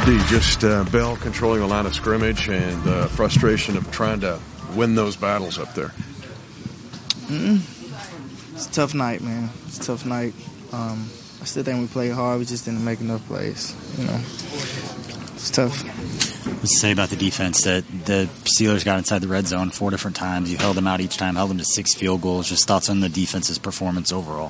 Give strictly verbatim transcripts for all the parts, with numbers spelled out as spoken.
D, just uh, Bell controlling the line of scrimmage and uh, frustration of trying to win those battles up there. Mm-mm. It's a tough night, man. It's a tough night. Um, I still think we played hard. We just didn't make enough plays. You know, it's tough. What's to say about the defense that the Steelers got inside the red zone four different times? You held them out each time, held them to six field goals. Just thoughts on the defense's performance overall?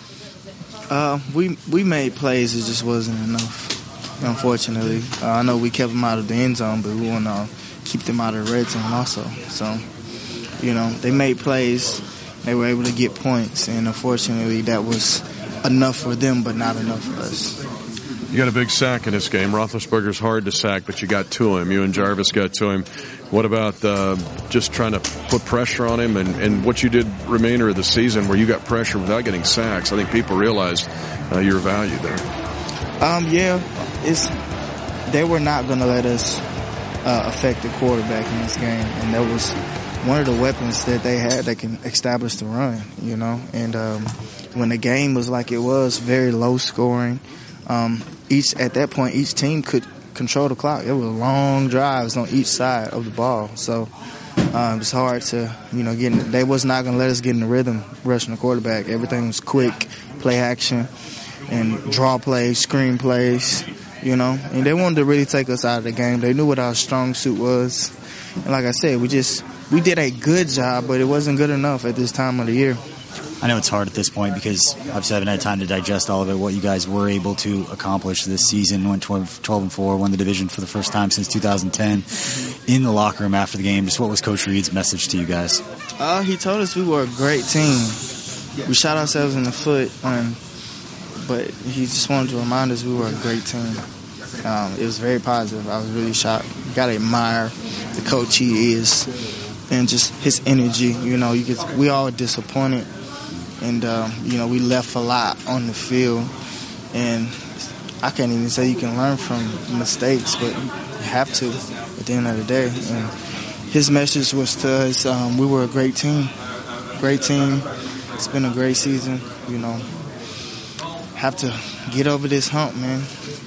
Uh, we we made plays. It just wasn't enough. Unfortunately, uh, I know we kept them out of the end zone, but we want to keep them out of the red zone also. So, you know, they made plays. They were able to get points, and unfortunately that was enough for them, but not enough for us. You got a big sack in this game. Roethlisberger's hard to sack, but you got to him. You and Jarvis got to him. What about uh, just trying to put pressure on him and, and what you did remainder of the season where you got pressure without getting sacks? I think people realized uh, your value there. Um, yeah, it's they were not going to let us uh, affect the quarterback in this game, and that was one of the weapons that they had that can establish the run, you know. And um, when the game was like it was, very low scoring, um, each at that point each team could control the clock. It was long drives on each side of the ball, so um, it's hard to, you know, get in, they was not going to let us get in the rhythm rushing the quarterback. Everything was quick, play action, and draw plays, screen plays, you know. And they wanted to really take us out of the game. They knew what our strong suit was. And like I said, we just we did a good job, but it wasn't good enough at this time of the year. I know it's hard at this point because obviously I haven't had time to digest all of it, what you guys were able to accomplish this season. Went twelve and four, won the division for the first time since two thousand ten. In the locker room after the game, just what was Coach Reed's message to you guys? Uh, he told us we were a great team. We shot ourselves in the foot, um, but he just wanted to remind us we were a great team. Um, it was very positive. I was really shocked. You got to admire the coach he is and just his energy. You know, you get, we all disappointed. And, um, you know, we left a lot on the field. And I can't even say you can learn from mistakes, but you have to at the end of the day. And his message was to us, um, we were a great team. Great team. It's been a great season, you know. Have to get over this hump, man.